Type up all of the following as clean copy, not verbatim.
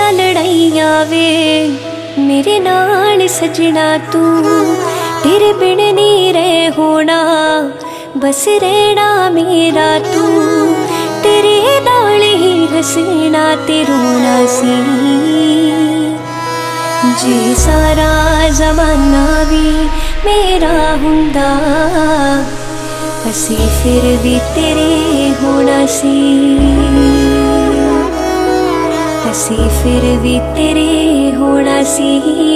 लड़ाई आवे मेरे नाल सजना तू, तेरे बिन नहीं रह होना बस रहना मेरा तू, तेरे नाल ही हसना ते रोना सी। जे सारा जमाना भी मेरा हुंदा असी फिर भी तेरे होना सी, असी फिर भी तेरे होना सी।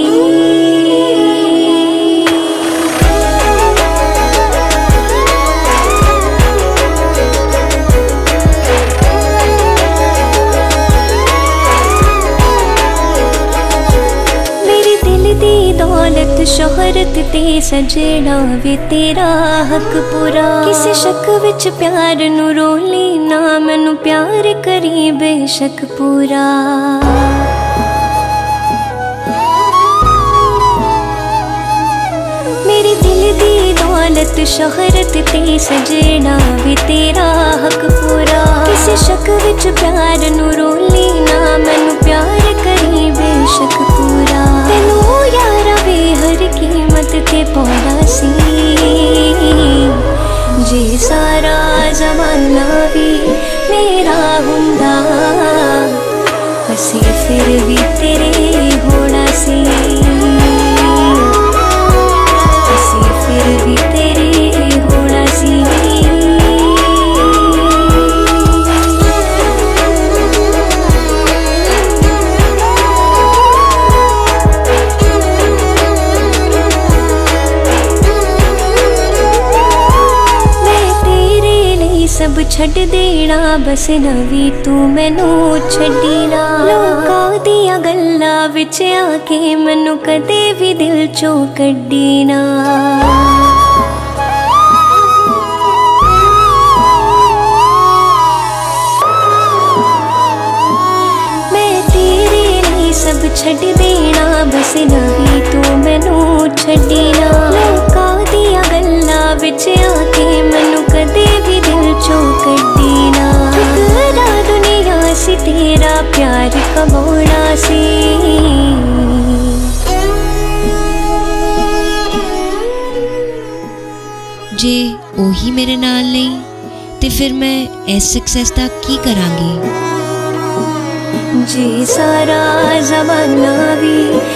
दौलत शोहरत ते सजना वे तेरा हक पूरा, किसे शक विच प्यार नू रोली ना, मैनू प्यार करी बेशक पूरा। मेरे दिल दी दौलत शोहरत ते सजना वे तेरा हक पूरा, किसे शक विच प्यार नू रोली ना, मैनू प्यार करी बेशक पूरा। तेनू यारा वे हर कीमत ते पाउणा सी, जे सारा जमाना भी मेरा हुंदा असी फिर भी तेरे होना सी, असी फिर भी तेरे होना सी। सब छड़ देना बस नवी तू मैनू छड्डी ना, लोकां दियां गल्लां विच आके मैनू कदे भी दिल चों कड्डी ना। मैं तेरे लिए सब छड़ देना बस नवी तू मैनू छड्डी ना, लोकां दियां गल्लां विच आके मैनू कदे भी दिल चों कड्डी ना। ठुकरा दुनिया सी तेरा प्यार कमाना सी, जे ओही मेरे नाल नहीं ते फिर मैं इस सक्सेस दा की करांगी। जे सारा जमाना भी